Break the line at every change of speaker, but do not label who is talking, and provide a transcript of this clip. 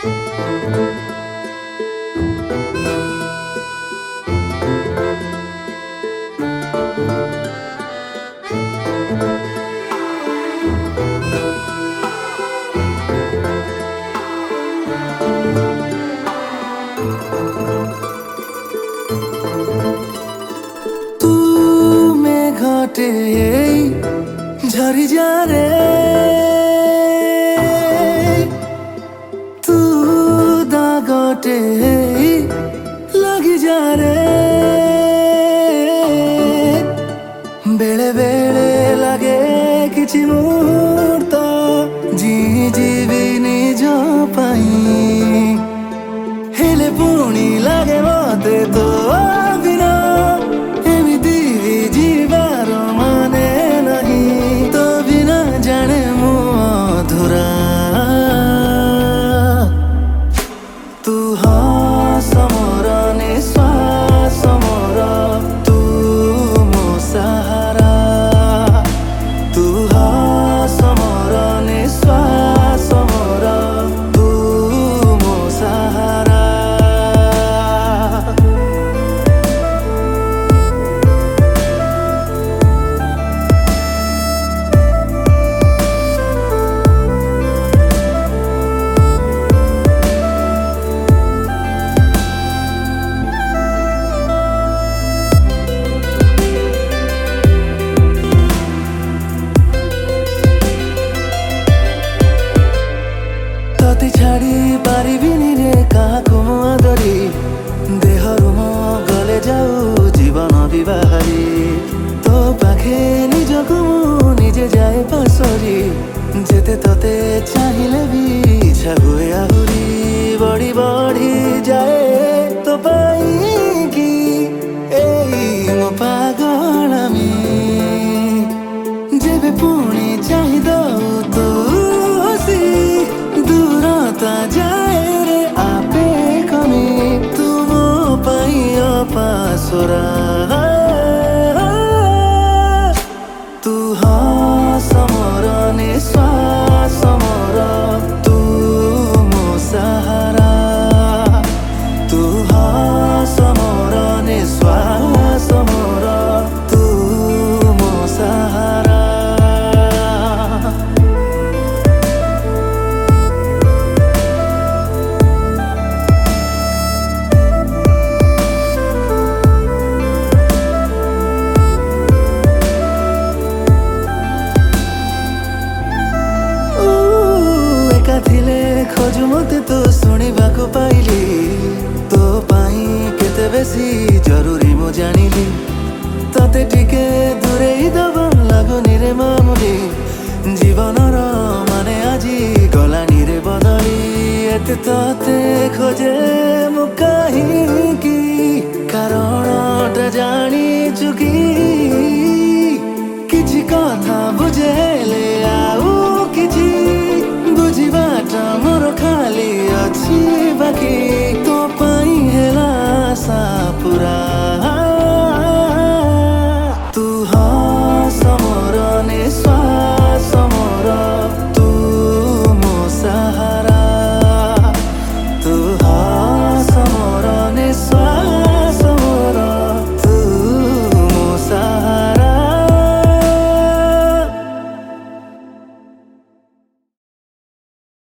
ঘটে ঝরি যা রে তু দাগটে লাগি যা রে বেড়ে বেড়ে লাগে কিছু মুহূর্ত ଯିବି ନିଜ ପାଇଁ ହେଲେ ପୁଣି ଲାଗେ ମତେ ତୋ ବିନା ଏମିତି ଯିବାର ମାନେ ନାହିଁ ତୋ ବିନା ଜାଣେ ମୁଁ ଅଧୁରା ତୁ ହସ ମୋର ନିଶ୍ୱାସ ମୋର ତୁ ମୋ ସାହାରା ତୁ ହସ ମୋର ନିଶ୍ୱାସ ମୋର ତୁ ମୋ ସାହାରା तोते छाड़ी पारिबिनी रे काहाकु मु आदरी देहरु मो गले जाऊ जीवन विवाहरी तो पाखे निजकु मु निजे जाए पासरी जेते तोते चाहिले भी इच्छा हुए आहुरी बड़ी बड़ी जाए तो पाई कि एई मो पागलामी जेबे पुणी चाहि दऊ तू हसी दूरता जाए रे आपे कमी तू मो पाई अपासुरा तू हस मोर निश्वास मोर तू मो सहारा तू हस मोर निश्वास मोर तू मो सहारा ଥିଲେ ଖୋଜୁ ମତେ ତୁ ଶୁଣିବାକୁ ପାଇଲି ତୋ ପାଇଁ କେତେ ବେଶୀ ଜରୁରୀ ମୁଁ ଜାଣିଲି ତତେ ଟିକେ ଦୂରେଇ ଦବ ଲାଗୁନି ରେ ମାମୁଲି ଜୀବନର ମାନେ ଆଜି ଗଲାଣି ରେ ବଦଳି ଏତେ ତତେ ଖୋଜେ ମୁଁ କାହିଁକି କାରଣଟା ଜାଣିଛୁ କି କିଛି କଥା ବୁଝେଇଲେ ଆଉ କିଛି बुझिबाट मोर खाली अच्छी बाकी